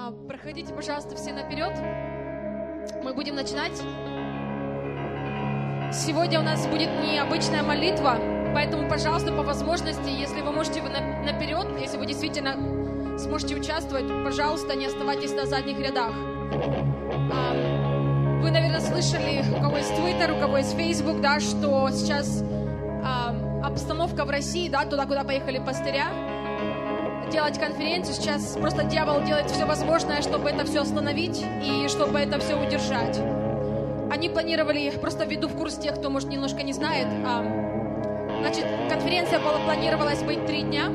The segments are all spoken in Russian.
Проходите, пожалуйста, все наперед. Мы будем начинать. Сегодня у нас будет необычная молитва, поэтому, пожалуйста, по возможности, если вы можете наперед, если вы действительно сможете участвовать, пожалуйста, не оставайтесь на задних рядах. Вы, наверное, слышали, у кого есть Twitter, у кого есть Facebook, да, что сейчас обстановка в России, да, туда, куда поехали пастыря, делать конференцию. Сейчас просто дьявол делает все возможное, чтобы это все остановить и чтобы это все удержать. Они планировали, просто введу в курс тех, кто, может, немножко не знает, значит, конференция планировалась быть 3 дня.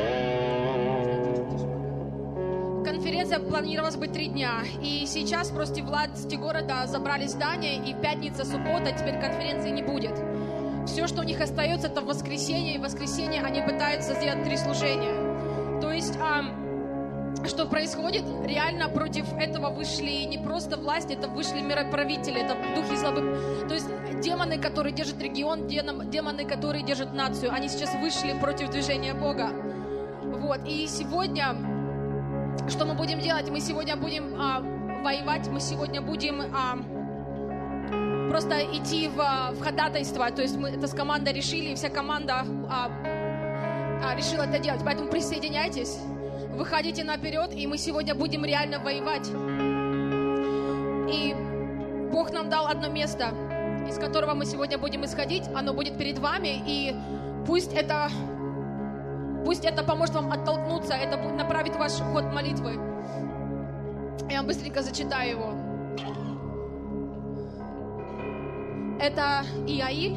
Конференция планировалась быть 3 дня. И сейчас просто власти города забрали здание, и пятница, суббота, теперь конференции не будет. Все, что у них остается, это воскресенье, и в воскресенье они пытаются сделать 3 служения. То есть, что происходит? Реально против этого вышли не просто власть, это вышли мироправители, это духи злобы. То есть демоны, которые держат регион, демоны, которые держат нацию, они сейчас вышли против движения Бога. Вот. И сегодня, что мы будем делать? Мы сегодня будем воевать, мы сегодня будем просто идти в ходатайство. То есть мы это с командой решили, и вся команда решила это делать. Поэтому присоединяйтесь, выходите наперед, и мы сегодня будем реально воевать. И Бог нам дал одно место, из которого мы сегодня будем исходить. Оно будет перед вами, и пусть это поможет вам оттолкнуться, это направит ваш ход молитвы. Я вам быстренько зачитаю его. Это Иаиль,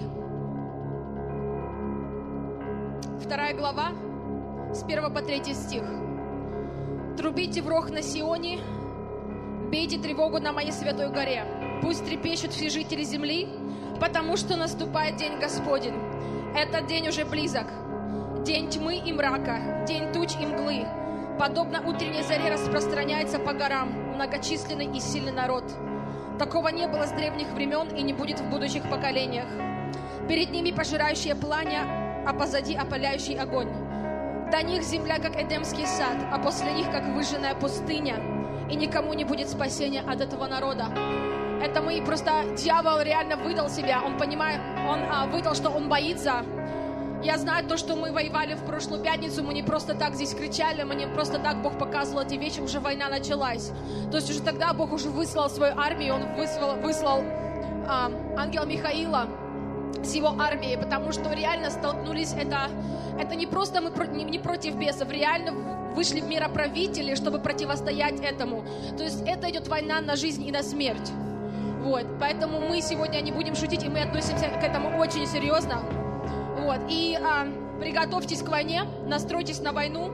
2 глава, с 1 по 3 стих. «Трубите в рог на Сионе, бейте тревогу на моей святой горе. Пусть трепещут все жители земли, потому что наступает день Господень. Этот день уже близок. День тьмы и мрака, день туч и мглы. Подобно утренней заре распространяется по горам многочисленный и сильный народ. Такого не было с древних времен и не будет в будущих поколениях. Перед ними пожирающее пламя, а позади опаляющий огонь. До них земля, как Эдемский сад, а после них, как выжженная пустыня, и никому не будет спасения от этого народа». Это мы просто... Дьявол реально выдал себя, он понимает, он выдал, что он боится. Я знаю то, что мы воевали в прошлую пятницу, мы не просто так здесь кричали, мы не просто так Бог показывал эти вещи, уже война началась. То есть уже тогда Бог уже выслал свою армию, он выслал ангела Михаила с его армией, потому что реально столкнулись, это не просто мы не против бесов, реально вышли мироправители, чтобы противостоять этому. То есть это идет война на жизнь и на смерть. Вот, поэтому мы сегодня не будем шутить, и мы относимся к этому очень серьезно. Вот, и приготовьтесь к войне, настройтесь на войну.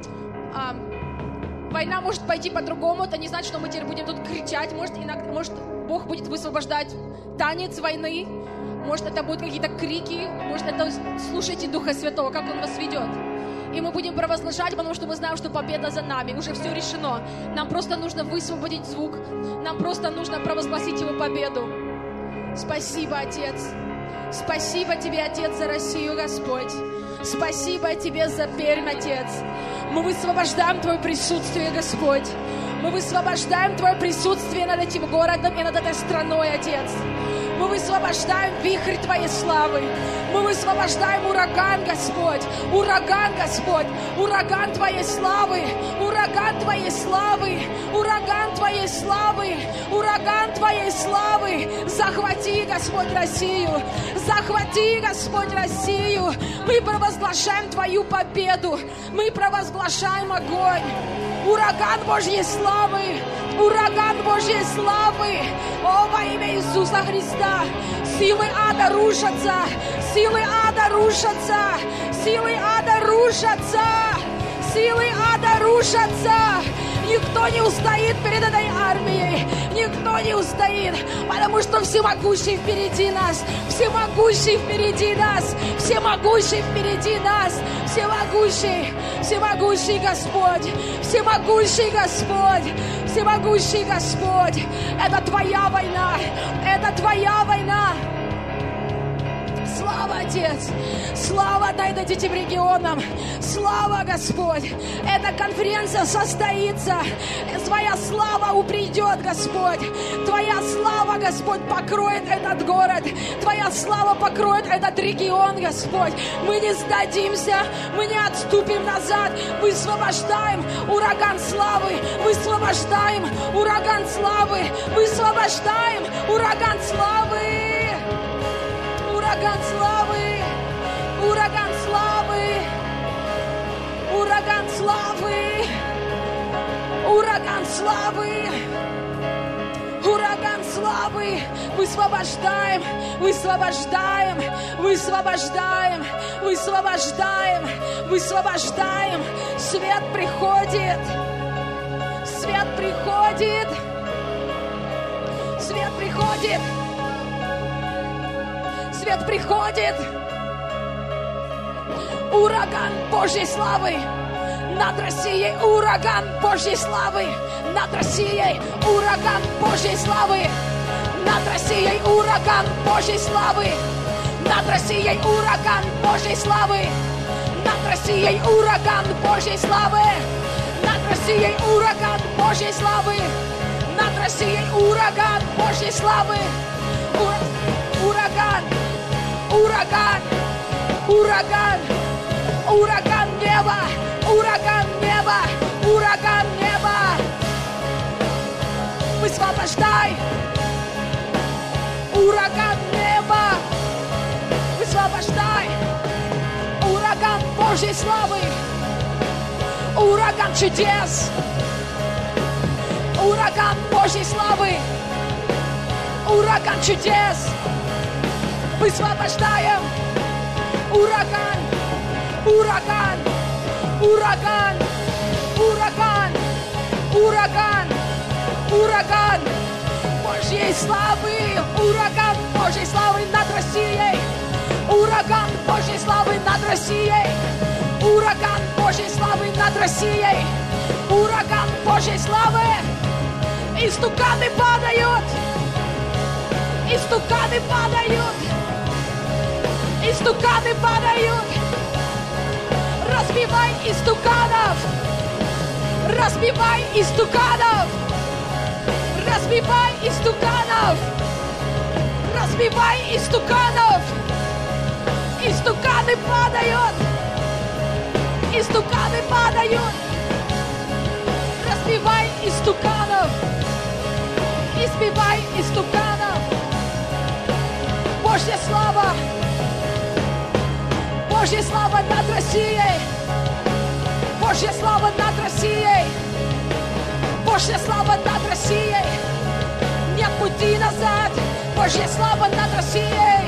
Война может пойти по-другому, это не значит, что мы теперь будем тут кричать, может Бог будет высвобождать танец войны, может это будут какие-то крики, может это слушайте Духа Святого, как Он вас ведет. И мы будем провозглашать, потому что мы знаем, что победа за нами, уже все решено. Нам просто нужно высвободить звук, нам просто нужно провозгласить Его победу. Спасибо, Отец. Спасибо Тебе, Отец, за Россию, Господь. Спасибо Тебе за Пермь, Отец. Мы высвобождаем Твое присутствие, Господь. Мы высвобождаем Твое присутствие над этим городом и над этой страной, Отец. Мы высвобождаем вихрь Твоей славы. Мы высвобождаем ураган, Господь. Ураган, Господь. Ураган Твоей славы. Ураган Твоей славы. Ураган Твоей славы. Ураган Твоей славы. Захвати, Господь, Россию. Захвати, Господь, Россию. Мы провозглашаем Твою победу. Мы провозглашаем огонь. Ураган Божьей славы. Ураган Божьей славы. О, во имя Иисуса Христа. Силы ада рушатся. Силы ада рушатся. Силы ада рушатся. Силы ада рушатся. Никто не устоит перед этой армией. Никто не устоит, потому что всемогущий впереди нас. Всемогущий впереди нас. Всемогущий впереди нас. Всемогущий. Всемогущий Господь. Всемогущий Господь. Всемогущий Господь. Это Твоя война. Это Твоя война. Слава, Отец. Слава отдайте этим регионам. Слава, Господь. Эта конференция состоится. Твоя слава придет, Господь. Твоя слава, Господь, покроет этот город. Твоя слава покроет этот регион, Господь. Мы не сдадимся, мы не отступим назад. Высвобождаем ураган славы. Высвобождаем ураган славы. Высвобождаем ураган славы. Ураган славы. Ураган славы. Ураган славы. Ураган славы. Ураган славы. Высвобождаем. Высвобождаем. Высвобождаем. Высвобождаем. Высвобождаем. Свет приходит. Свет приходит. Свет приходит. Свет приходит. Ураган Божьей славы над Россией. Ураган Божьей славы над Россией. Ураган Божьей славы над Россией. Ураган Божьей славы над Россией. Ураган Божьей славы над Россией. Ураган Божьей славы над Россией. Ураган Божьей славы над Россией. Ураган Божьей славы. Ураган. Ураган. Ураган. Ураган неба. Ураган неба. Ураган неба. Высвобождай. Ураган неба. Высвобождай. Ураган Божьей славы. Ураган чудес. Ураган Божьей славы. Ураган чудес. Высвобождаем. Ураган. Ураган. Ураган. Ураган. Ураган. Ураган Божьей славы. Ураган Божьей славы над Россией. Ураган Божьей славы над Россией. Ураган Божьей славы над Россией. Ураган Божьей славы. Истуканы падают. Истуканы падают. Истуканы падают. Разбивай истуканов. Разбивай истуканов. Разбивай истуканов. Разбивай истуканов. Истуканы падают. Истуканы падают. Разбивай истуканов. Избивай истуканов. Божья слава. Божья слава над Россией. Божья слава над Россией. Божья слава над Россией. Нет пути назад. Божья слава над Россией.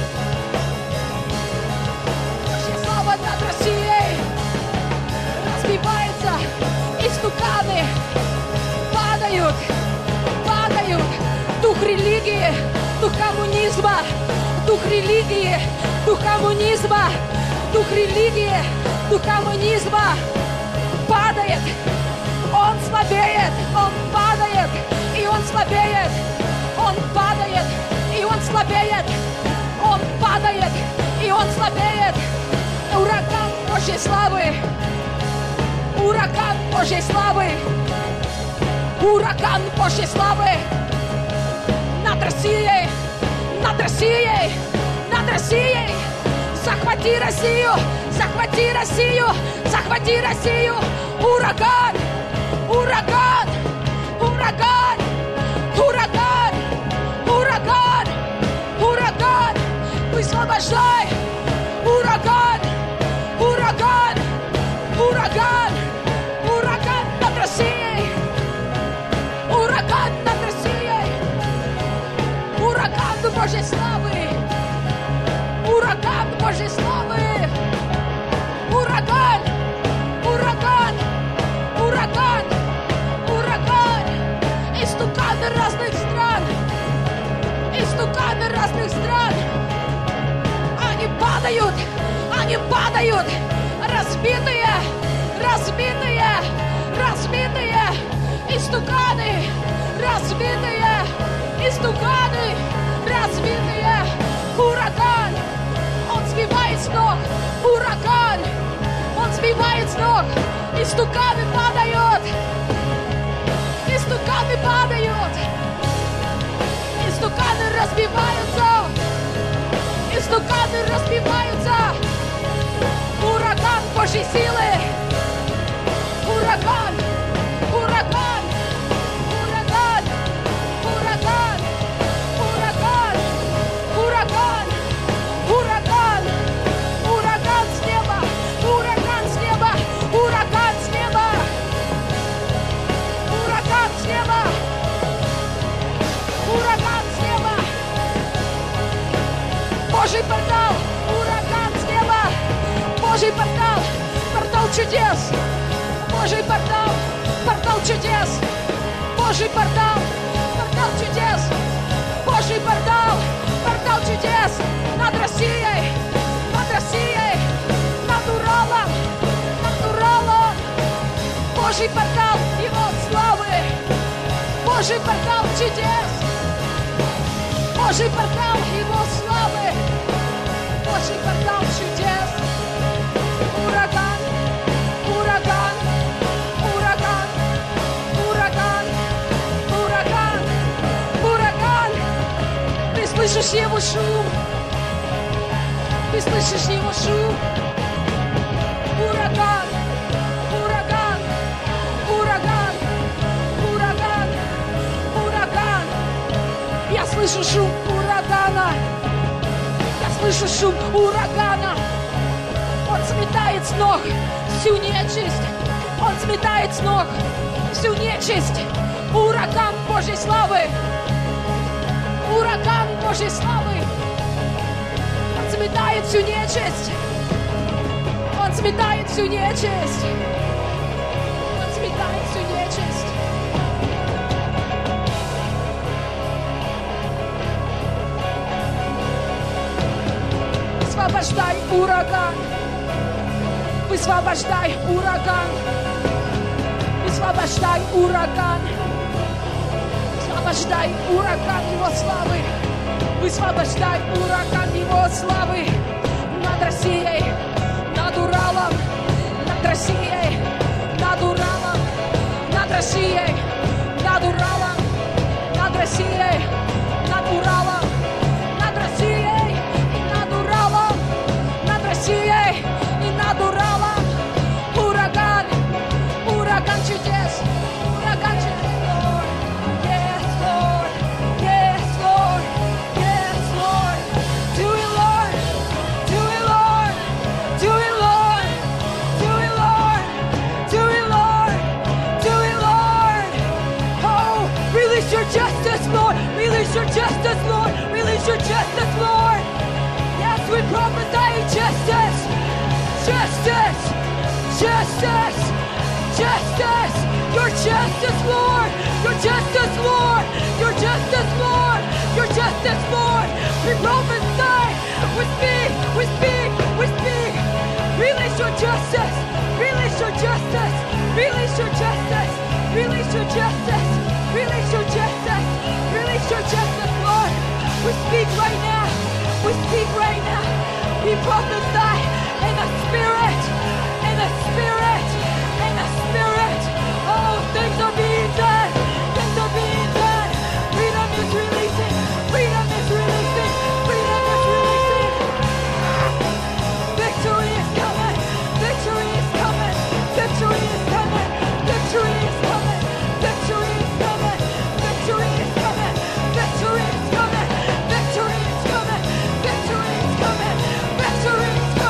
Божья слава над Россией. Разбивается. Истуканы падают. Падают. Дух религии. Дух коммунизма. Дух религии. Дух коммунизма. Дух религии. Дух коммунизма. Падает. Он слабеет. Он падает. И он слабеет. Он падает. И он слабеет. Он падает. И он слабеет. Ураган Божьей славы. Ураган Божьей славы. Ураган Божьей славы. Над Россией. Над Россией. Над Россией. Захвати Россию. Захвати Россию. Захвати Россию. Ураган. Ураган. Ураган. Ураган. Ураган. Ураган. Высвобождай. Ураган. Ураган. Ураган. Ураган над Россией. Ураган над Россией. Ураган Божьей славы. Ураган Божьей славы. Ураган. Ураган. Ураган. Ураган. Истуканы разных стран. Истуканы разных стран. Они падают. Они падают. Разбитые. Разбитые. Разбитые. Истуканы. Разбитые. Истуканы. Разбитые. Ураган. ног. Истуканы падают. Истуканы падают. Истуканы разбиваются. Истуканы разбиваются. Ураган Божьей силы. Ураган. Ураган. Ураган. Ураган. Ураган. Ураган. Ураган. Ураган с неба. Ураган с неба. Ураган с неба. Ураган с неба. Ураган с неба. Божий портал. Ураган с неба. Божий портал. Портал чудес. Божий портал. Портал чудес. Божий портал. Портал чудес. Божий портал. Портал чудес. Над Россией. Над Россией. Над Уралом. Над Уралом. Божий портал Его славы. Божий портал чудес. Божий портал Его славы. Божий портал чудес. Ураган. Ураган. Ураган. Ураган. Ураган. Ураган. Ты слышишь его шум. Ты слышишь его шум. Ураган. Ураган. Ураган. Ураган. Ураган. Я слышу шум урагана. Я слышу шум урагана. Он сметает с ног всю нечисть. Он сметает с ног всю нечисть. Ураган Божьей славы. Ураган Божьей славы. Он сметает всю нечисть. Он сметает всю нечисть. Он сметает всю нечисть. Высвобождай ураган. Высвобождай ураган. Высвобождай ураган. Высвобождай ураган Его славы. Высвобождай ураган Его славы над Россией, над Уралом, над Россией, над Уралом, над Россией, над Уралом, над Россией, над Уралом, над Россией, над Уралом, над Россией и над Уралом. Ураган, ураган чудес, ураган чудес. Yes, Lord, yes, Lord, yes, Lord. Do it, Lord, do it, Lord, do it, Lord, do it, Lord, do it, Lord, do it, Lord. Oh, release your justice, Lord, release your justice, Lord, release your justice, Lord. Yes, we prophesy justice, justice, justice, justice. Your justice, Lord, your justice, Lord, your justice, Lord, your justice, Lord. We prophesy, we speak, we speak, we speak. Release your justice, release your justice, release your justice, release your justice, release your justice, release your justice, Lord. We speak right now, we speak right now. We prophesy in the Spirit, in the Spirit, in the Spirit. Oh, things are being done, things are being done. Freedom is releasing, freedom is releasing, freedom is releasing. Victory is coming, victory is coming, victory is coming, victory is coming, victory is coming, victory is coming, victory is coming, victory is coming, victory is coming, victory is coming.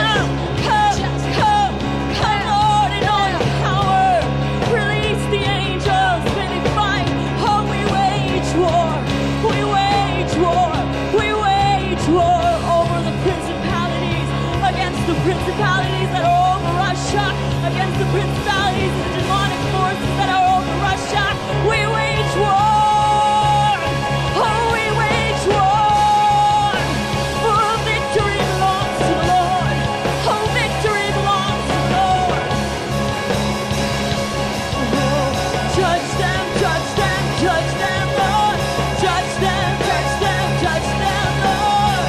Principalities that are over Russia, against the principalities and the demonic forces that are over Russia, we wage war. Oh, we wage war. For victory belongs to the Lord. Oh, victory belongs to the Lord. Oh, judge them, judge them, judge them, Lord. Judge them, judge them, judge them, Lord.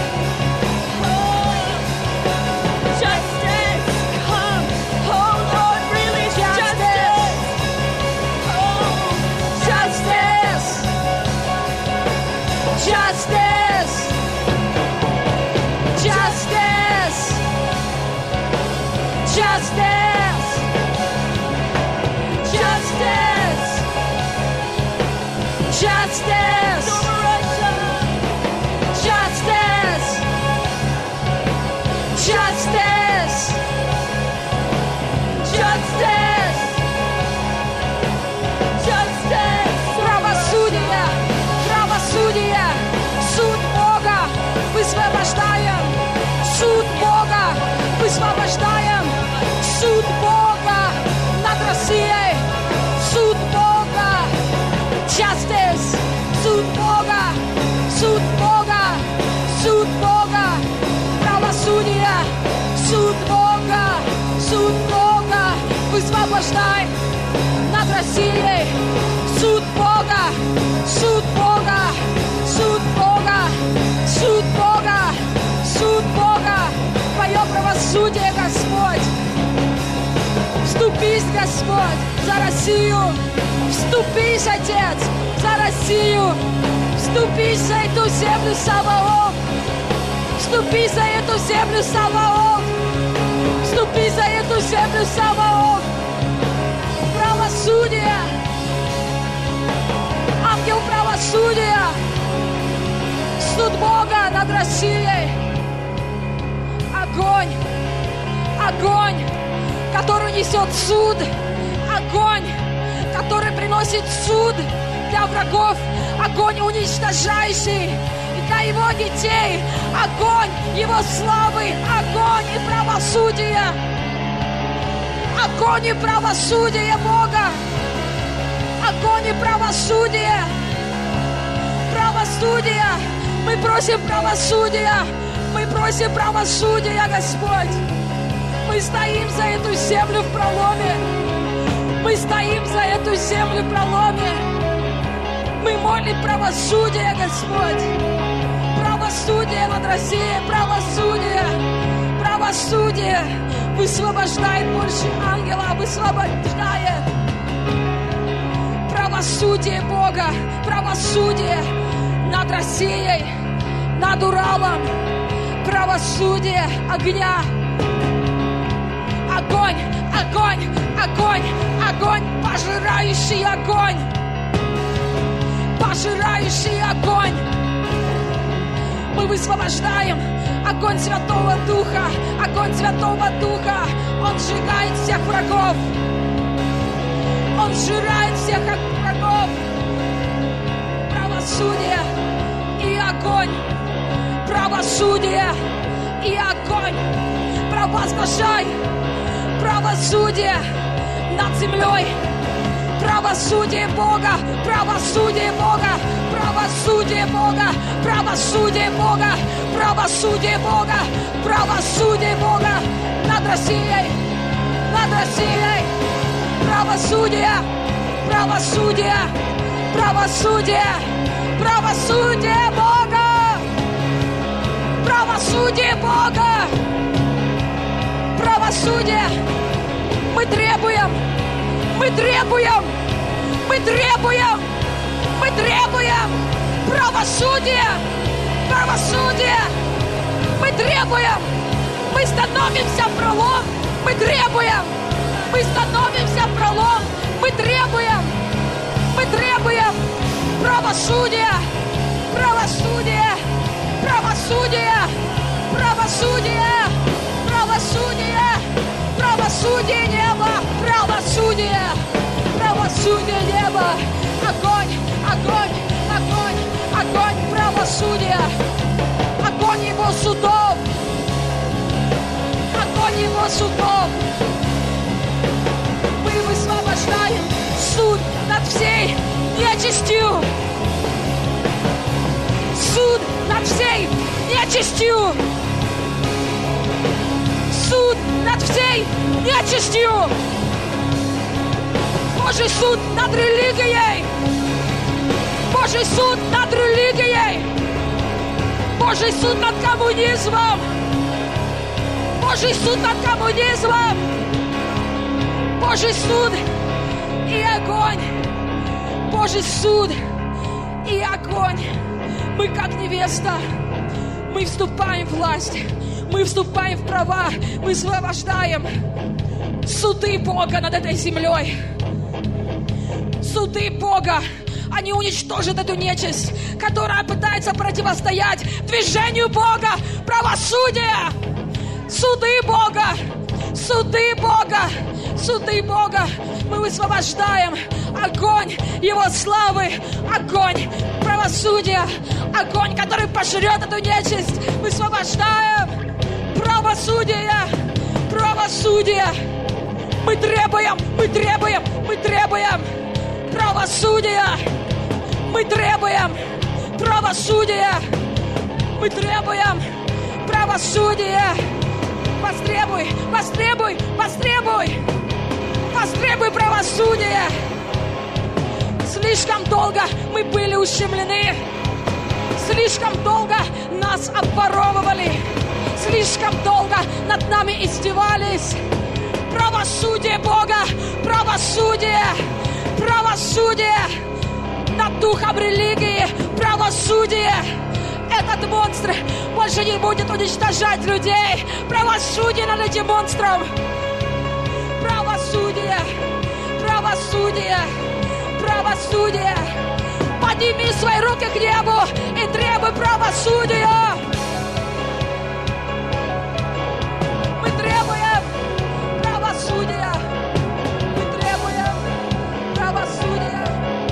Justice, come. Oh, Lord, release justice. Oh, Justice! Justice! Justice! Justice! Justice! Justice! over Russia. Justice! Justice! Justice! Justice. Правосудие! Правосудие! Суд Бога! Высвобождаем! Суд Бога! Высвобождаем! Суд Бога над Россией! Суд Бога! Justice! Суд Бога! Суд Бога! Суд Бога! Правосудие! Суд Бога! Суд Бога! Высвобождай над Россией! Суд Бога! Суд Бога! Суд Бога! Суд Бога! Суд Бога! Твое правосудие, Господь! Вступись, Господь, за Россию! Вступись, Отец, за Россию! Вступись за эту землю, Саваоф! Вступи за эту землю, Саваоф! Вступи за эту землю, Саваоф! Правосудие! Ангел правосудия! Суд Бога над Россией! Огонь! Огонь, который несет суд! Огонь, который приносит суд для врагов! Огонь уничтожающий! Для его детей огонь его славы, огонь и правосудие, огонь и правосудие Бога, огонь и правосудие, правосудие, мы просим правосудия, мы просим правосудия, Господь, мы стоим за эту землю в проломе, мы стоим за эту землю в проломе, мы молим правосудие, Господь. Правосудие над Россией, правосудие, правосудие высвобождает больше ангела, высвобождает правосудие Бога, правосудие над Россией, над Уралом, правосудие огня, огонь, огонь, огонь, огонь, пожирающий огонь, пожирающий огонь. Мы высвобождаем огонь Святого Духа, огонь Святого Духа. Он сжигает всех врагов. Он сжирает всех врагов. Правосудие и огонь. Правосудие и огонь. Провозглашай правосудие над землей. Правосудие Бога, правосудие Бога, правосудие Бога, правосудие Бога, правосудие Бога, правосудие Бога над Россией, правосудие, правосудие, правосудие, правосудие Бога, правосудие Бога, правосудие. Мы требуем. Мы требуем! Мы требуем! Мы требуем! Правосудие! Правосудие! Мы требуем! Мы становимся в пролом! Мы требуем! Мы становимся в пролом! Мы требуем! Мы требуем! Правосудие! Правосудие! Правосудие! Правосудие! Правосудие неба, правосудие, правосудие неба, огонь, огонь, огонь, огонь правосудия, огонь его судов, огонь его судов. Мы высвобождаем суд над всей нечистью, суд над всей нечистью, суд над всей нечистью, Божий суд над религией, Божий суд над религией, Божий суд над коммунизмом, Божий суд над коммунизмом, Божий суд и огонь, Божий суд и огонь. Мы как невеста, мы вступаем в власть, мы вступаем в права, мы освобождаем суды Бога над этой землей. Суды Бога, они уничтожат эту нечисть, которая пытается противостоять движению Бога, правосудия. Суды Бога, суды Бога, суды Бога. Мы высвобождаем огонь Его славы, огонь правосудия, огонь, который пожрет эту нечисть. Мы высвобождаем правосудие, правосудие. Мы требуем, мы требуем, мы требуем правосудия. Мы требуем правосудия. Мы требуем правосудия. Востребуй, востребуй, востребуй. Востребуй правосудия. Слишком долго мы были ущемлены. Слишком долго нас обворовывали. Слишком долго над нами издевались. Правосудие Бога, правосудие, правосудие над духом религии, правосудие. Этот монстр больше не будет уничтожать людей. Правосудие над этим монстром. Правосудие, правосудие, правосудие. Подними свои руки к небу и требуй правосудия. Мы требуем правосудия. Мы требуем правосудия.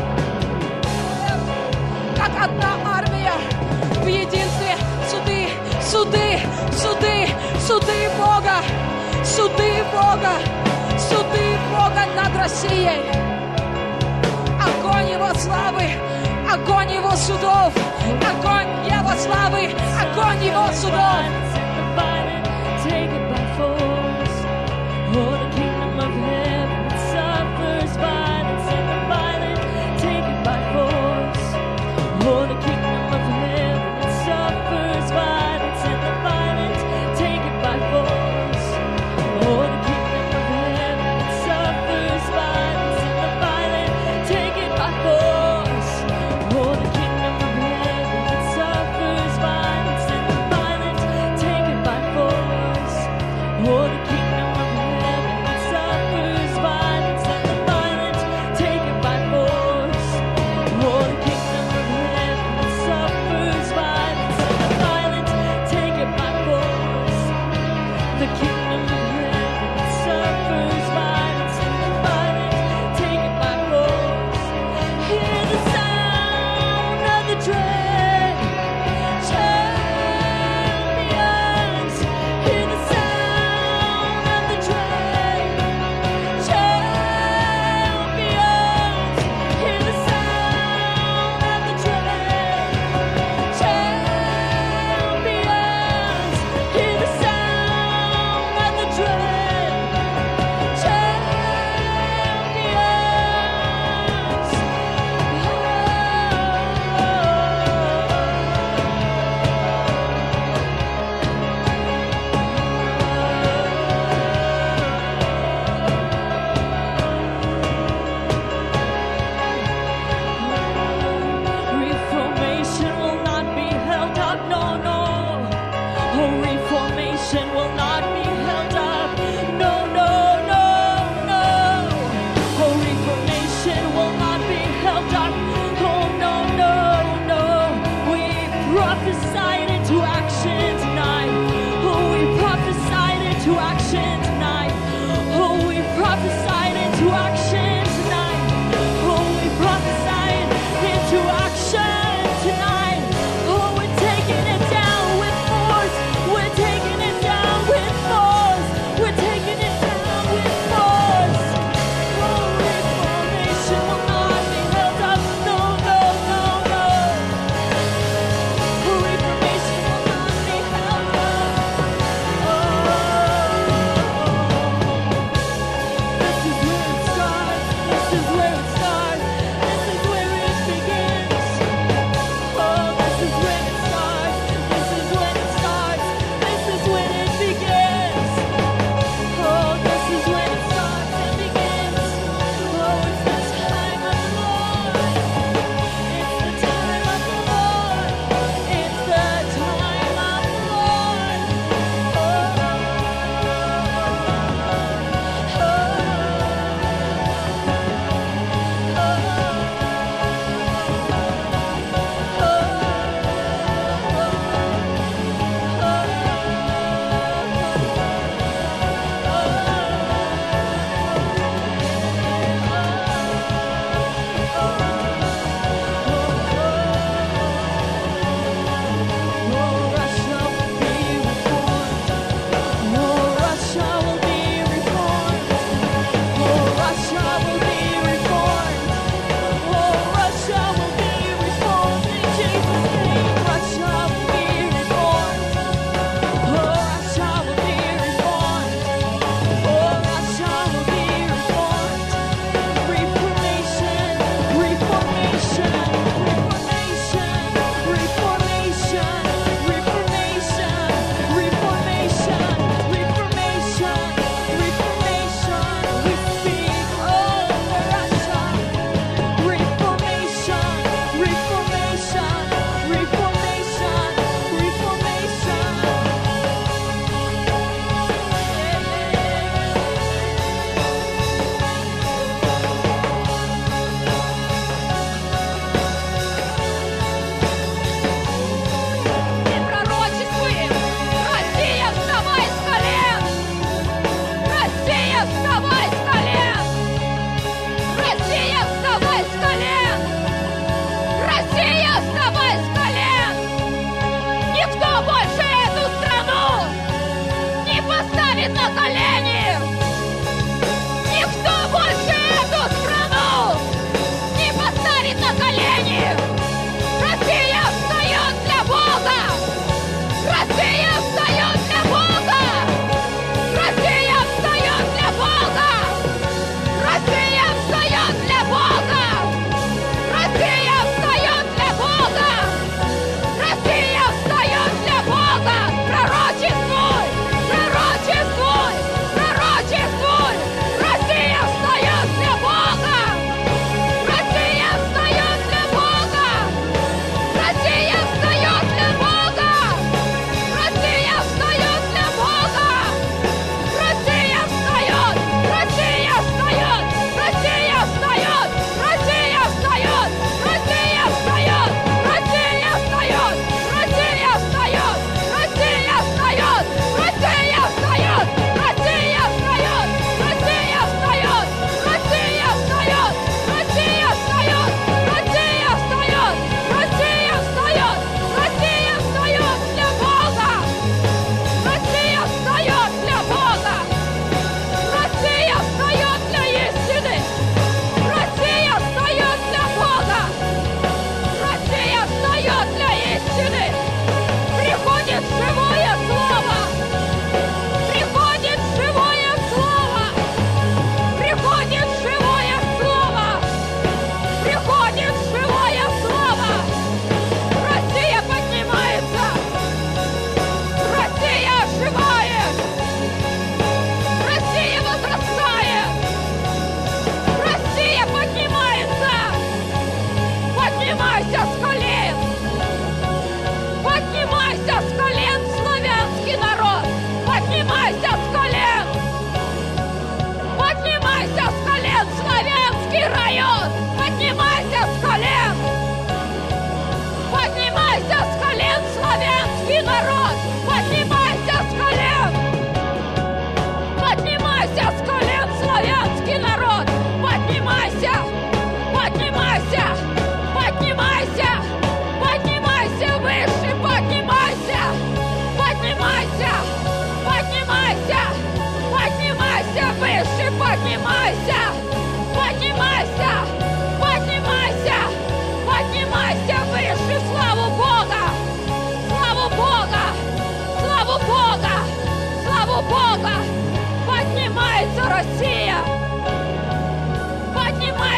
Как одна армия в единстве. Суды, суды, суды, суды Бога. Суды Бога. Суды Бога над Россией. Огонь Его славы, огонь Его судов, огонь Его славы, огонь Его судов. Take it by force.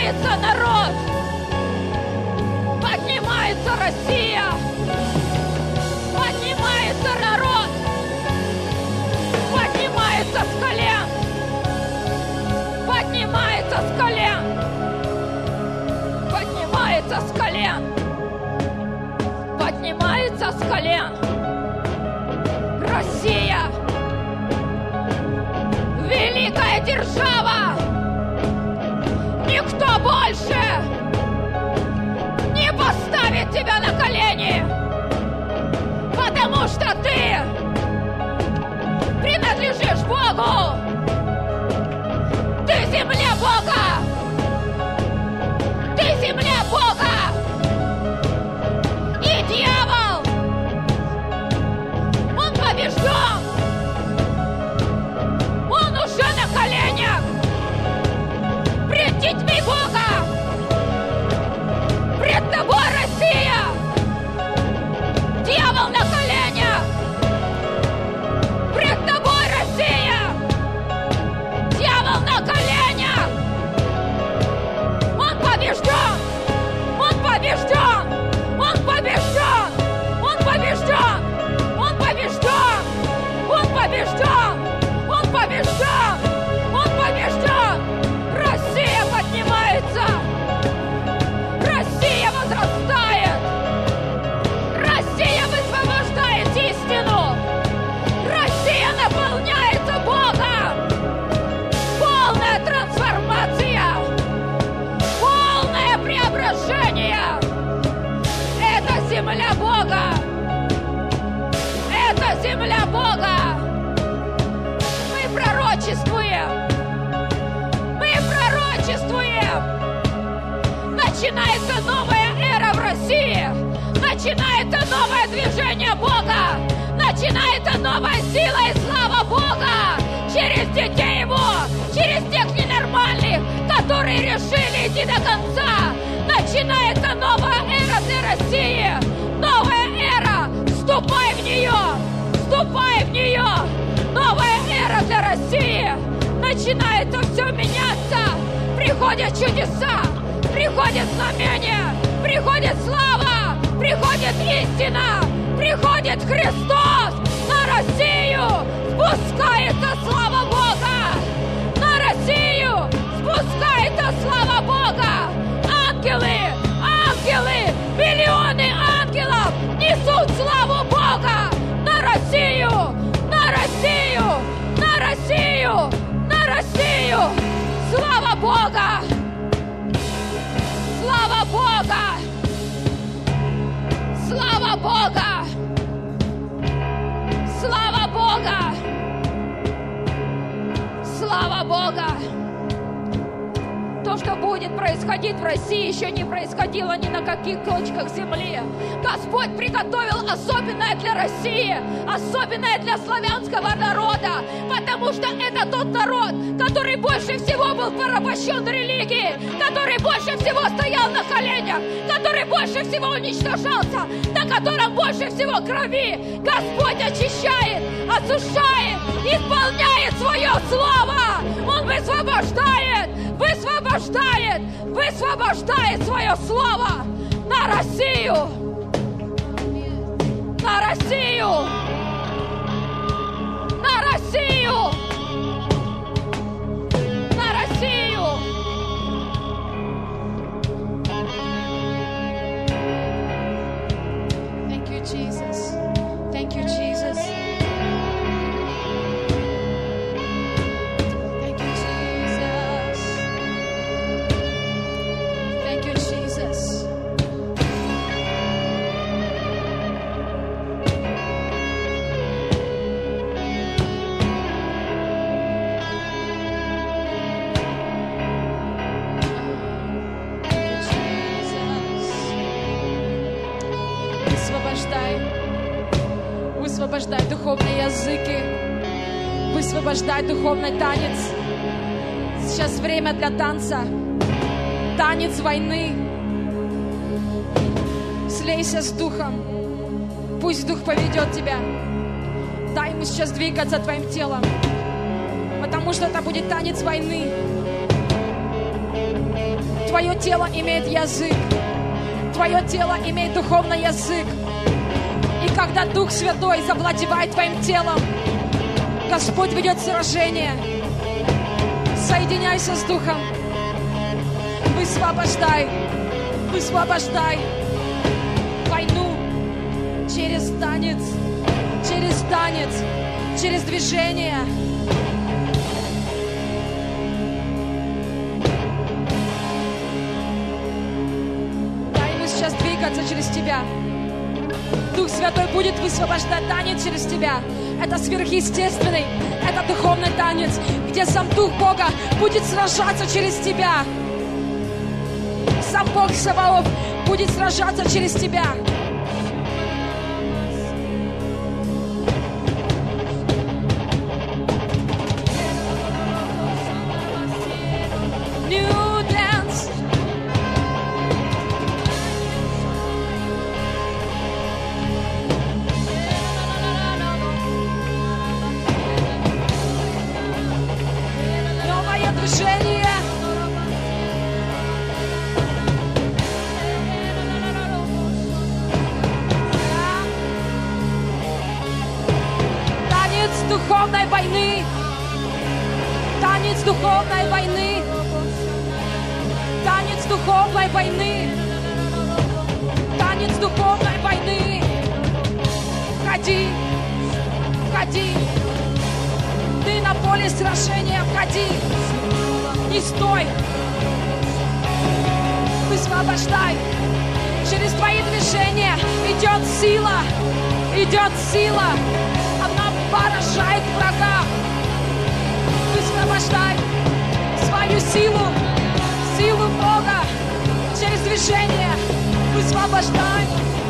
Поднимается народ. Поднимается Россия. Поднимается народ. Поднимается с колен. Поднимается с колен. Поднимается с колен. Поднимается с колен. Россия. Великая держава. Никто больше не поставит тебя на колени, потому что ты принадлежишь Богу. Ты земля Бога. Ты земля Бога. И дьявол, он побежден. Он уже на коленях пред детьми Бога. Пред тобой, Россия. Дьявол на коленях. Пред тобой, Россия. Дьявол на коленях. Он побежден. Он побежден. Он побежден. Он побежден. Он побежден. Он побежден. Он побежден. Он побежден. Россия поднимается. Россия возрастает. Россия высвобождает истину. Россия наполняется Богом. Полная трансформация. Полное преображение. Это земля Бога. Это земля Бога. Мы пророчествуем. Мы пророчествуем. Начинается новая эра в России. Начинается новое движение Бога. Начинается новая сила и слава Бога. Через детей Его. Через тех ненормальных, которые решили идти до конца. Начинается новая эра для России. Новая эра. Вступай в нее. Вступай в нее. Новая эра для России. Начинается все меняться. Приходят чудеса. Приходит знамение. Приходит слава. Приходит истина. Приходит Христос. На Россию спускается слава Бога. На Россию спускается слава Бога. Ангелы, ангелы, миллионы ангелов несут славу Бога на Россию, на Россию, на Россию, на Россию. Слава Бога! Слава Бога! Слава Бога! Слава Бога! Слава Бога! То, что будет происходить в России, еще не происходило ни на каких точках земли. Господь приготовил особенное для России, особенное для славянского народа, потому что это тот народ, который больше всего был порабощен религией, который больше всего стоял на коленях, который больше всего уничтожался, на котором больше всего крови. Господь очищает, осушает, исполняет свое слово. Он высвобождает, высвобождает, высвобождает свое слово на Россию. На Россию. На Россию. На Россию. Thank you, Jesus. Thank you, Jesus. Thank you, Jesus. Thank you, Jesus. Высвобождай духовные языки. Высвобождай духовный танец. Сейчас время для танца. Танец войны. Слейся с Духом. Пусть Дух поведет тебя. Дай ему сейчас двигаться твоим телом. Потому что это будет танец войны. Твое тело имеет язык. Твое тело имеет духовный язык. И когда Дух Святой завладевает твоим телом, Господь ведет сражение. Соединяйся с Духом. Высвобождай. Высвобождай войну через танец, через движение. Дай ему сейчас двигаться через тебя. Дух Святой будет высвобождать танец через тебя. Это сверхъестественный, это духовный танец, где сам Дух Бога будет сражаться через тебя. Сам Бог Саваоф будет сражаться через тебя. New dance. Новое движение. Духовной войны. Танец духовной войны. Танец духовной войны. Танец духовной войны. Входи. Входи. Ты на поле сражения. Входи. Не стой. Высвобождай. Через твои движения идет сила. Идет сила. Поражает врага. Высвобождай свою силу, силу Бога через движение. Высвобождай.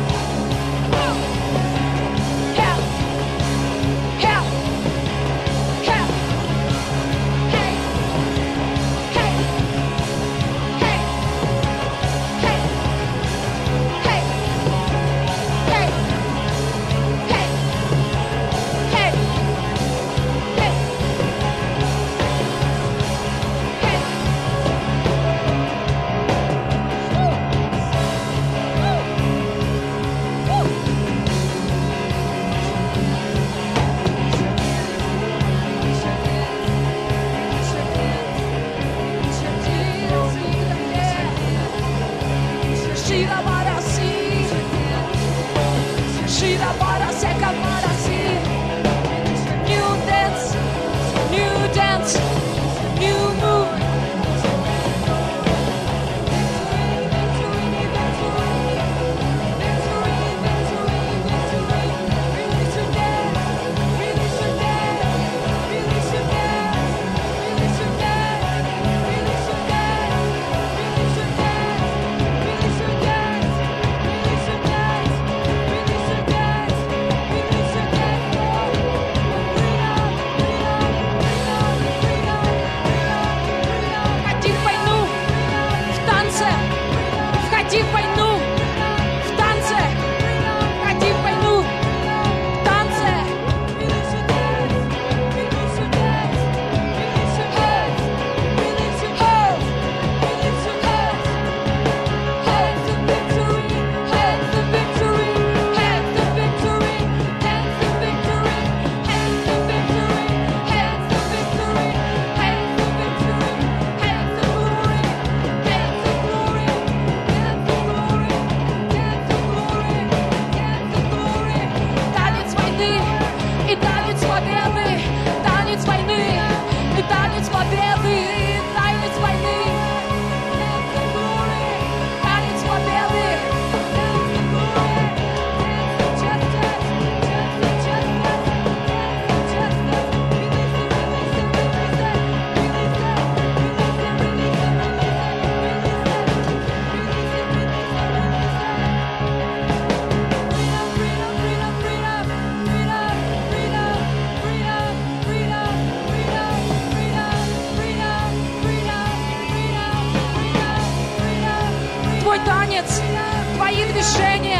Твои движения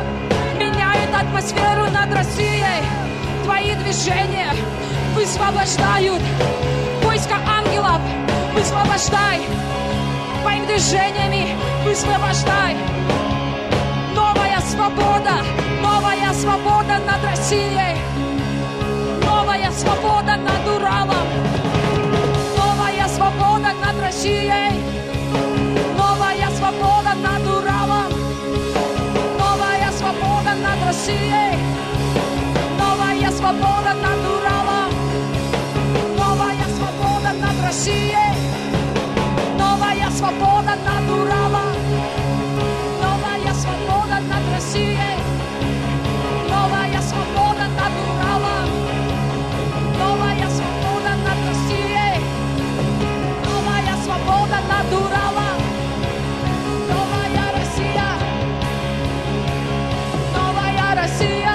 меняют атмосферу над Россией. Твои движения высвобождают войска ангелов. Высвобождай. Твоим движениями. Высвобождай. Новая свобода над Россией. Новая свобода над Уралом. Новая свобода над Россией. Новая свобода над Уралом. Новая свобода над Россией. Новая свобода над Уралом. Новая свобода над Россией. Новая свобода над Уралом. Новая свобода над Россией. Новая свобода над Уралом. Новая свобода над Россией. Новая свобода над Уралом. Новая Россия. Новая Россия.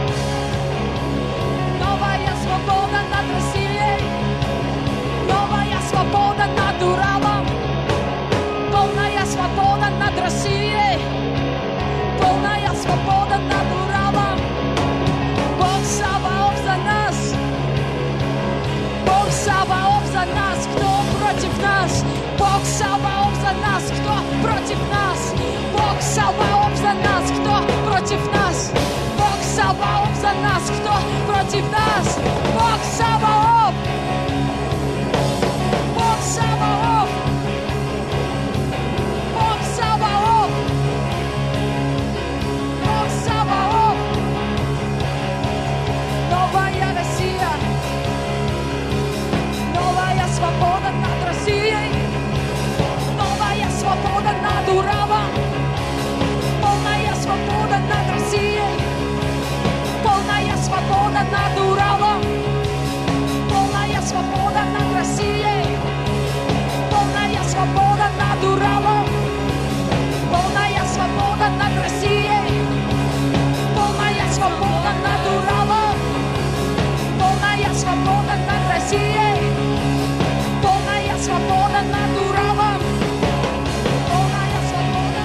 Новая свобода над Россией. Новая свобода над Уралом. Полная свобода над Россией. Полная свобода над Уралом. Бог Саваоф за нас. Бог Саваоф за нас. Кто против нас? Бог Саваоф за нас. Кто против нас? Бог Саваоф за нас. Кто против нас? Бог Саваоф за нас. Кто против нас? Бог Саваоф. Бог Саваоф. Бог Саваоф. Бог Саваоф. Новая Россия. Новая свобода над Россией. Новая свобода над Уралом. Полная свобода над Россией. Полная свобода над Уралом. Полная свобода над Россией. Полная свобода над Уралом. Полная свобода над Россией. Полная свобода над Уралом. Полная свобода над Россией. Полная свобода над Уралом. Полная свобода.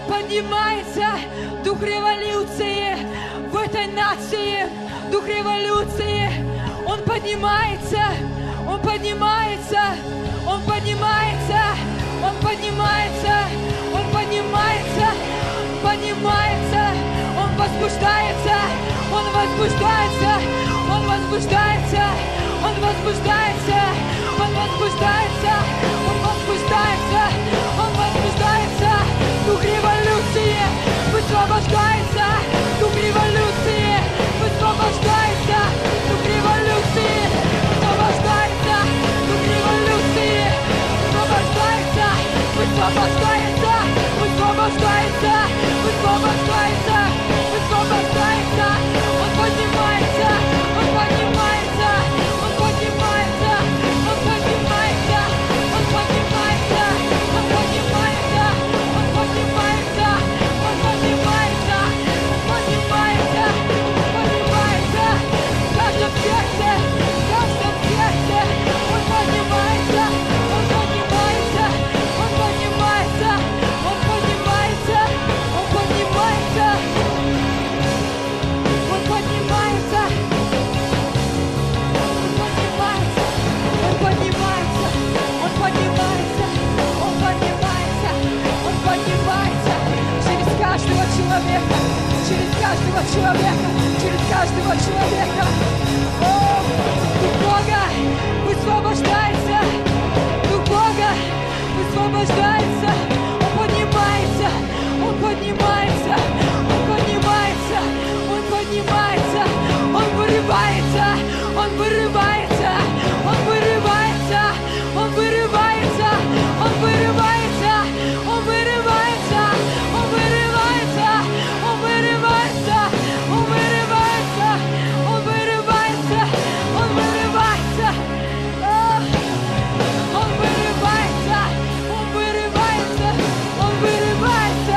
Поднимается дух революции в этой нации. Дух революции. Он поднимается. Он поднимается. Он поднимается. Он поднимается. Он поднимается. Поднимается. Он возбуждается. Он возбуждается. Он возбуждается. Он возбуждается. Он возбуждается. Он возбуждается. Он возбуждается. Дух революции высвобождается. Дух революции высвобождается. Дух революции высвобождается. Дух революции высвобождается. Высвобождается. Высвобождается. Высвобождается. Высвобождается. Он поднимается. Он поднимается. Он поднимается. Он поднимается. Он поднимается. Он поднимается. Он поднимается. Он поднимается. Поднимается. Поднимается. В каждом сердце. В каждом сердце. Он поднимается. Он поднимается. Он поднимается. Он поднимается. Он поднимается. Он поднимается. Он поднимается. Он поднимается. Он поднимается. Он поднимается. Через каждого человека. Через каждого человека. Через каждого человека. О, Дух Бога высвобождается. Дух Бога высвобождается. Он поднимается. Он поднимается. Он поднимается. Он поднимается. Он вырывается. Он вырывается. Он вырывается. Он вырывается. Он вырывается. Он вырывается. Он вырывается. Он вырывается. Он вырывается. Он вырывается. Он вырывается. Он вырывается. Он вырывается. Он вырывается.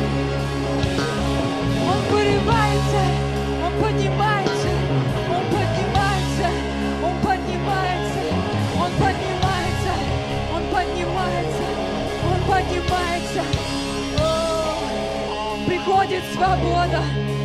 Он вырывается. Он поднимается. Он поднимается. Он поднимается. Он поднимается. Он поднимается. Он поднимается. О, приходит свобода.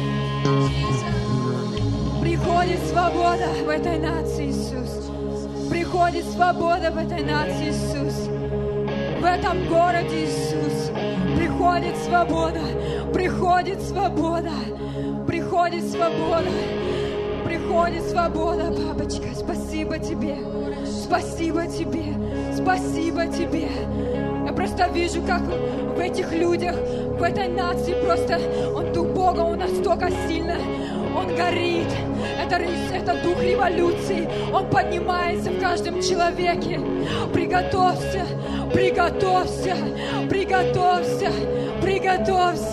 Приходит свобода в этой нации, Иисус. Приходит свобода в этой нации, Иисус. В этом городе, Иисус. Приходит свобода. Приходит свобода. Приходит свобода. Приходит свобода, папочка. Спасибо тебе. Спасибо тебе. Спасибо тебе. Я просто вижу, как в этих людях, в этой нации просто Дух Бога, Он настолько сильно, Он горит. Это Дух революции. Он поднимается в каждом человеке. Приготовься, приготовься, приготовься, приготовься.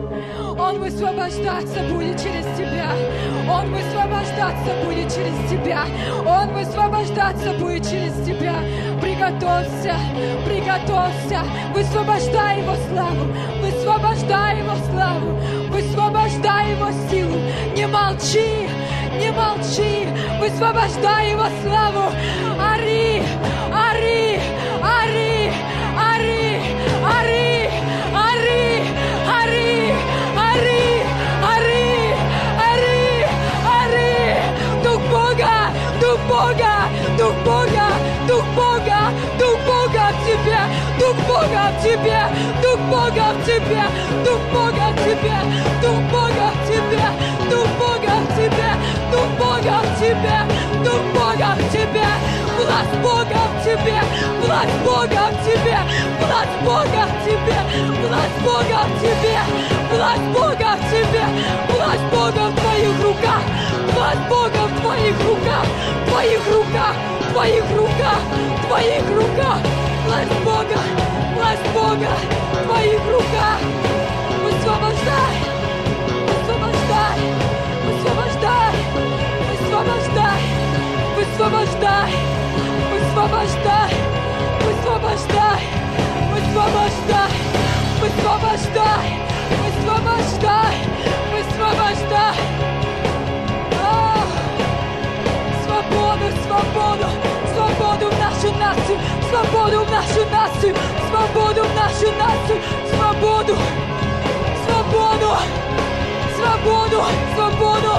Он высвобождаться будет через тебя. Он высвобождаться будет через тебя. Он высвобождаться будет через тебя. Приготовься, приготовься. Высвобождай Его славу. Высвобождай Его славу. Высвобождай Его силу. Не молчи, не молчи. Высвобождай Его славу. Ори, ори, ори, ори, ори, ори, ори. Ори, ори, ори, ори. Дух Бога, Дух Бога, Дух Бога, Дух Бога, Дух Бога в тебе, Дух Бога в тебе, Дух Бога в тебе, Дух Бога в тебе, Дух Бога в тебе, Дух Бога в тебе, Дух Бога в тебе, Дух Бога в тебе, власть Бога в тебе, власть Бога в тебе, власть Бога в тебе, власть Бога в тебе, власть Бога в тебе, власть Бога в твоих руках, власть Бога в твоих руках, твоих руках, твоих руках, твоих руках, власть Бога, власть Бога в твоих руках. Высвобождай, высвобождай, высвобождай, высвобождай, высвобождай, высвобождай, высвобождай, высвобождай, высвобождай, высвобождай, высвобождай. Свободу, свободу, свободу в нашу нацию, свободу в нашу нацию, свободу в нашу нацию, свободу. свободу, свободу, свободу,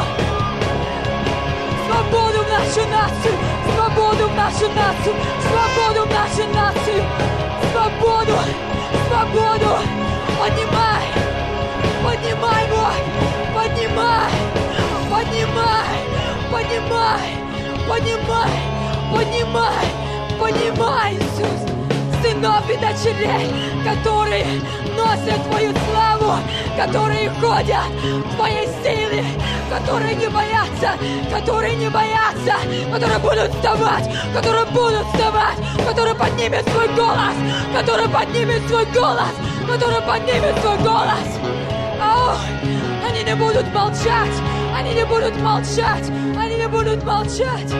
свободу в нашу нацию, свободу в нашу нацию, свободу в нашу нацию, свободу, свободу. Поднимай, поднимай, Бог, поднимай, поднимай, поднимай, поднимай, поднимай, поднимай, Иисус, сынов и дочерей, которые носят Твою славу, которые ходят в Твоей силе, которые не боятся, которые не боятся, которые будут вставать, которые поднимут свой голос, которые поднимут свой голос, которые поднимут свой голос. О, они не будут молчать, они не будут молчать, они не будут молчать.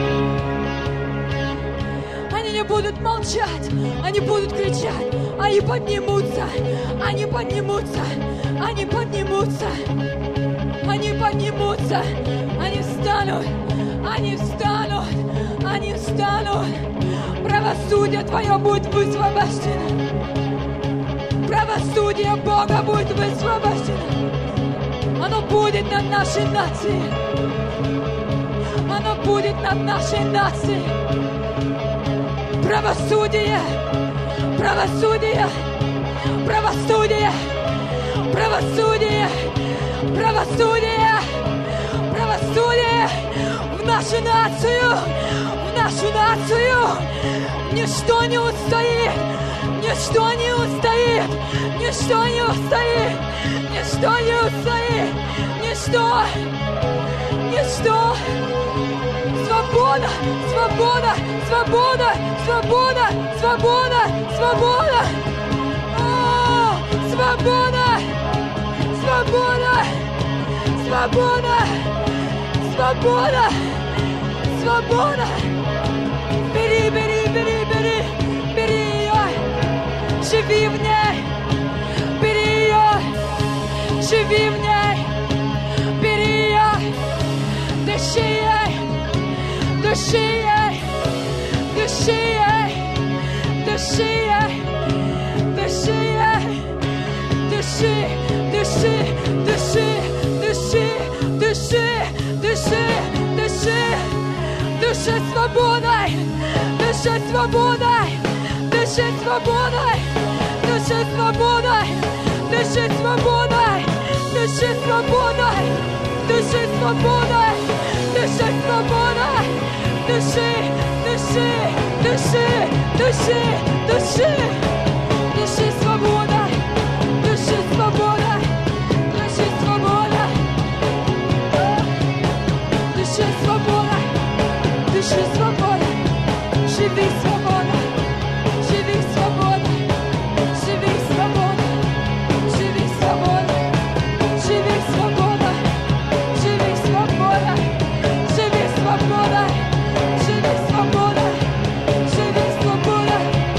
Они не будут молчать, они будут кричать, они поднимутся, они поднимутся, они поднимутся, они поднимутся, они встанут, они встанут, они встанут. Правосудие Твое будет высвобождено, правосудие Бога будет высвобождено. Оно будет над нашей нацией, оно будет над нашей нацией. Правосудие, правосудие, правосудие, правосудие, правосудие, правосудие в нашу нацию, в нашу нацию. Ничто не устоит, ничто не устоит, ничто не устоит, ничто не устоит, ничто, ничто. Свобода, свобода, свобода, свобода, свобода, свобода. О, свобода, свобода, свобода, свобода, свобода. Бери, бери, бери, бери, бери ее, живи в ней, бери ее, живи в ней, бери ее, дыши ей. Дыши ей, дыши ей, дыши ей, дыши ей, дыши, дыши, дыши, дыши, дыши, дыши, дыши, дыши свободой, дыши свободой, дыши свободой, дыши свободой, дыши свободой, дыши свободой, дыши свободой, дыши свободой. Дыши, дыши, дыши, дыши, дыши, дыши свобода, дыши свобода, дыши свобода, дыши свобода, дыши свобода, живи свобода, живи свобода, живи свобода, живи свобода, живи свобода, живи свобода, живи свобода. Живи свобода, живи свобода.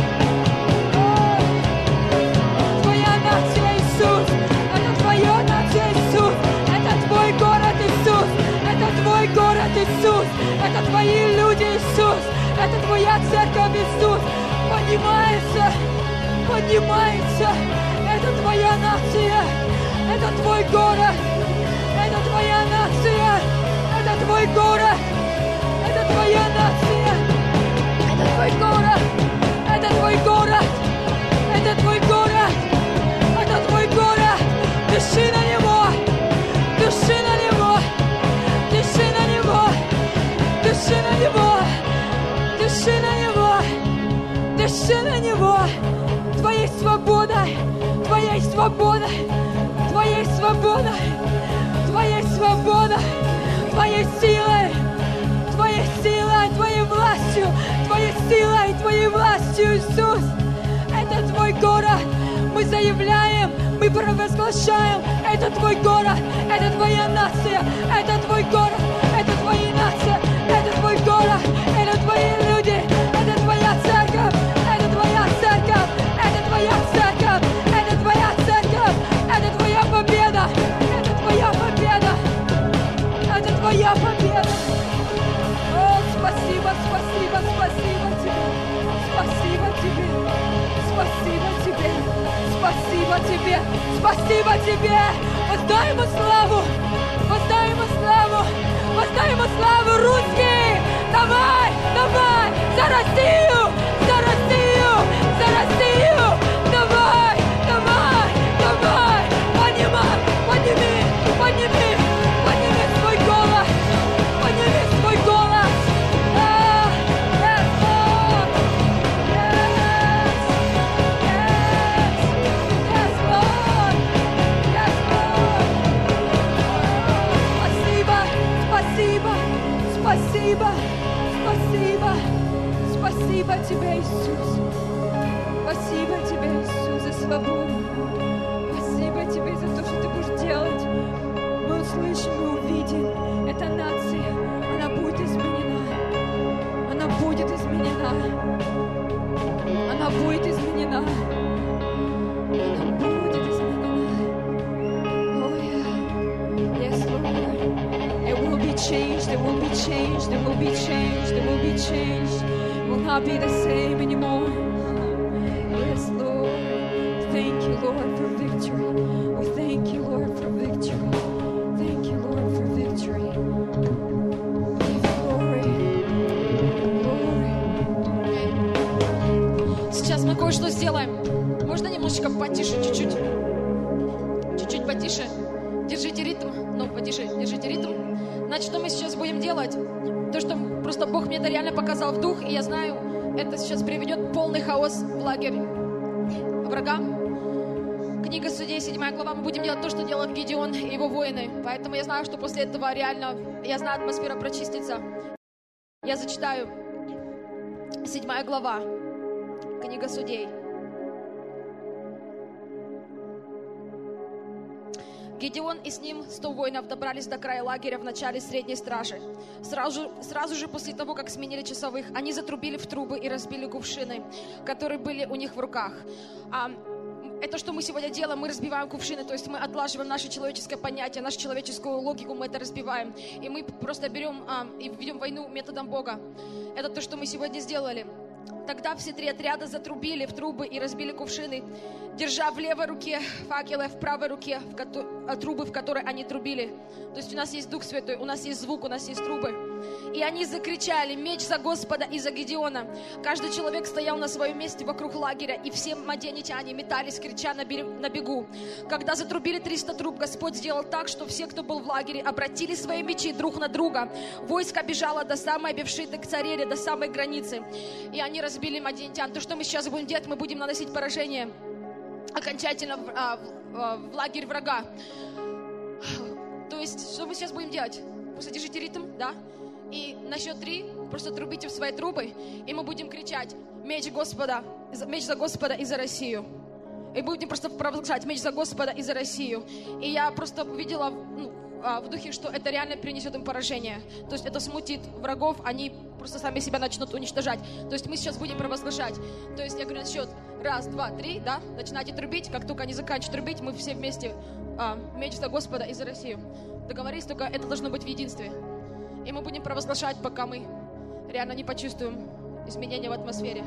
Твоя нация, Иисус, это Твоя нация, Иисус, это Твой город, Иисус, это Твой город, Иисус, это Твои люди, Иисус, это Твоя церковь, Иисус. Поднимается, поднимается, это Твоя нация, это Твой город, это Твоя нация, это Твой город. Это Твоя нация, это Твой город, это Твой город, это Твой город, это Твой город. Дыши на него, дыши на него, дыши на него, дыши на него, дыши на него, дыши на него. Твоей свободой, Твоей свободой, Твоей свободой, Твоей свободой, Твоей силой. Твоей силой, Твоей властью, Твоей силой, Твоей властью, Иисус. Это Твой город. Мы заявляем, мы провозглашаем. Это Твой город, это Твоя нация, это Твой город, это Твоя нация, это Твой город, это Твои люди, это Твоя церковь, это Твоя церковь, это Твоя церковь, это Твоя церковь, это Твоя победа, это Твоя победа, это Твоя победа. Спасибо, спасибо, спасибо Тебе, спасибо Тебе, спасибо Тебе, спасибо Тебе, спасибо Тебе. Воздай ему славу! Воздай ему славу! Воздай ему славу, русские! Давай! Давай! За Россию! За Россию! За Россию! Давай! Давай! Давай! Поднимай! Подними! Подними! Подними свой голос! Подними свой голос! Yes, Lord! Yes! Yes, Lord! Yes, Lord! Спасибо! Спасибо! Спасибо! Спасибо! Спасибо Тебе, Иисус! Спасибо Тебе, Иисус, за свободу! Спасибо Тебе за то, что Ты будешь делать! Мы услышим, мы увидим! Эта нация, она будет изменена! Она будет изменена! Она будет изменена! Она будет изменена! Oh yeah! Yes, Lord! It will be changed, it will be changed, it will be changed, it will be changed. It will not be the same anymore. Yes, Lord. Thank you, Lord, for victory. We thank you, Lord, for victory. Thank you, Lord, for victory. Glory. Glory. Сейчас мы кое-что сделаем. Можно немножечко потише, чуть-чуть? Чуть-чуть потише. Держите ритм. Ну, потише, держите ритм. Значит, что мы сейчас будем делать? То, что просто Бог мне это реально показал в дух, и я знаю, это сейчас приведет полный хаос в лагерь врага. Книга Судей, 7 глава. Мы будем делать то, что делал Гидеон и его воины. Поэтому я знаю, что после этого реально, я знаю, атмосфера прочистится. Я зачитаю 7 глава. Книга Судей. Гидеон и с ним 100 воинов добрались до края лагеря в начале средней стражи. Сразу же после того, как сменили часовых, они затрубили в трубы и разбили кувшины, которые были у них в руках. Это, что мы сегодня делаем, мы разбиваем кувшины, то есть мы отлаживаем наше человеческое понятие, нашу человеческую логику, мы это разбиваем. И мы просто берем и ведем войну методом Бога. Это то, что мы сегодня сделали. Тогда все 3 отряда затрубили в трубы и разбили кувшины, держа в левой руке факелы, в правой руке трубы, в которые они трубили. То есть у нас есть Дух Святой, у нас есть звук, у нас есть трубы. И они закричали: «Меч за Господа и за Гидеона!» Каждый человек стоял на своем месте вокруг лагеря, и все мадианитяне метались, крича на бегу. Когда затрубили 300 труб, Господь сделал так, что все, кто был в лагере, обратили свои мечи друг на друга. Войско бежало до самой Бевшиты к Цареле, до самой границы. И они разбили мадианитян. То, что мы сейчас будем делать, мы будем наносить поражение окончательно в лагерь врага. То есть, что мы сейчас будем делать? Просто держите ритм, да? И на счет 3 просто трубите в свои трубы, и мы будем кричать: «Меч за Господа и за Россию». И будем просто провозглашать: «Меч за Господа и за Россию». И я просто увидела в духе, что это реально принесет им поражение. То есть это смутит врагов, они просто сами себя начнут уничтожать. То есть мы сейчас будем провозглашать. То есть я говорю на счет 1, 2, 3, да? Начинайте трубить. Как только они заканчивают трубить, мы все вместе: «Меч за Господа и за Россию». Договорились, только это должно быть в единстве. И мы будем провозглашать, пока мы реально не почувствуем изменения в атмосфере.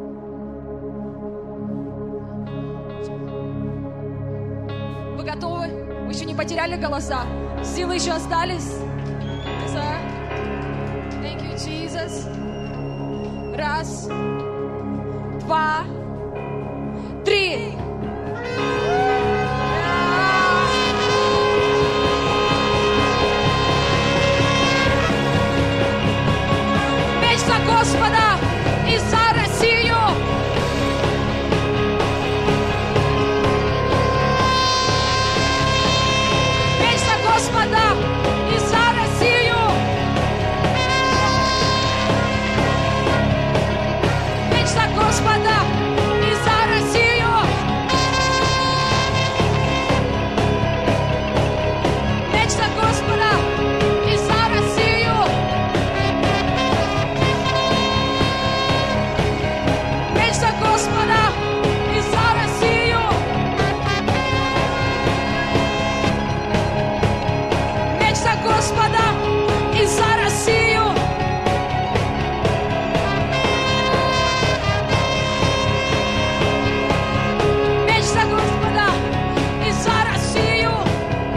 Вы готовы? Вы еще не потеряли голоса? Силы еще остались? Yes, sir. Thank you, Jesus. 1, 2, 3. Меч за Господа и за Россию! Меч за Господа и за Россию! Меч за Господа и за Россию! Меч за Господа и за Россию! Меч за Господа и за Россию! Меч за Господа и за Россию! Меч за Господа и за Россию!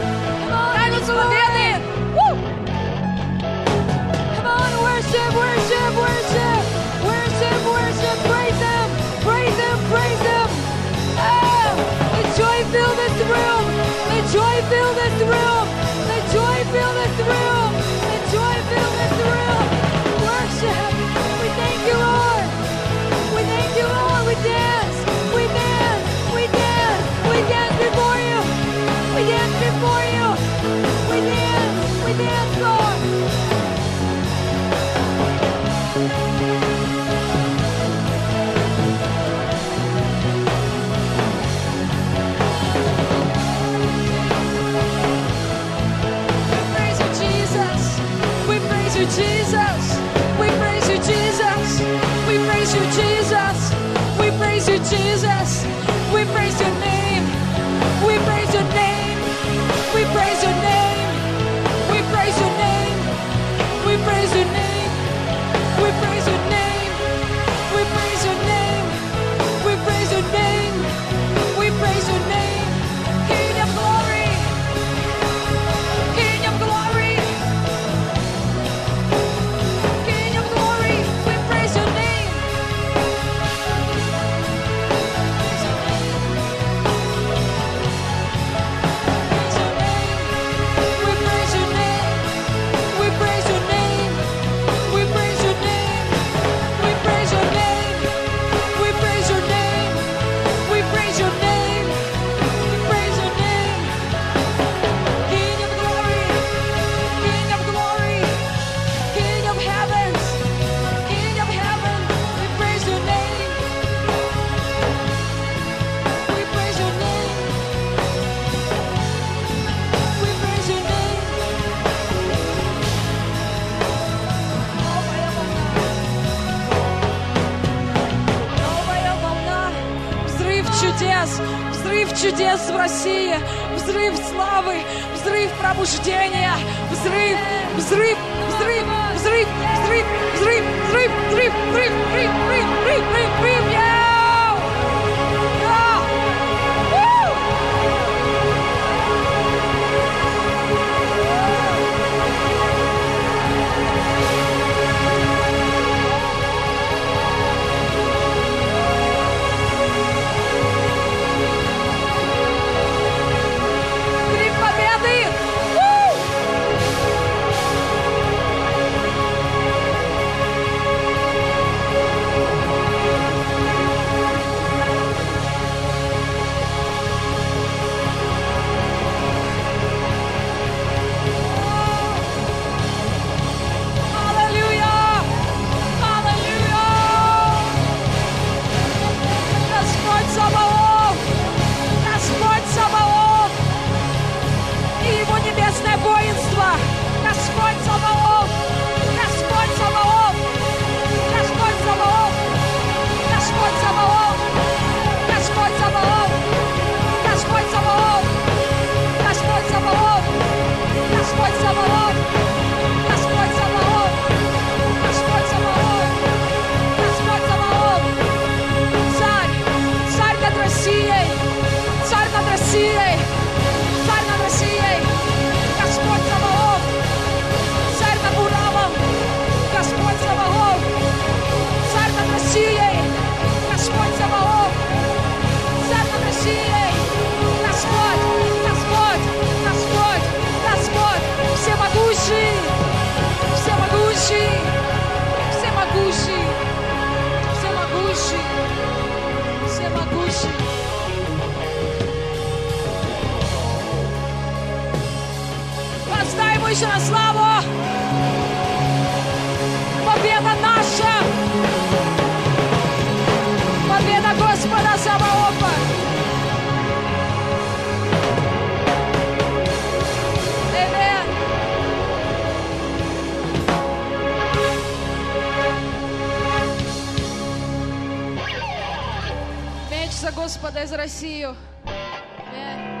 this room. Let joy fill this room. Let joy fill this room. Worship. We thank you, Lord. We thank you, Lord. We dance. We dance. We dance. We dance before you. We dance before you. We dance. We dance, Lord. Jesus, we praise you, Jesus, we praise you, Jesus, we praise you, Jesus, we praise your name, we praise your name, we praise your name, we praise your name, we praise your name, we praise your name, we praise your name, we praise your name, we praise your name, King of glory, King of glory. Взрыв чудес в России, взрыв славы, взрыв пробуждения, взрыв, взрыв, взрыв, взрыв, взрыв, взрыв, взрыв, взрыв, взрыв, взрыв, взрыв, взрыв, взрыв, взрыв, еще на славу! Победа наша! Победа Господа Саваофа! Аминь! Меч за Господа и за Россию! Аминь!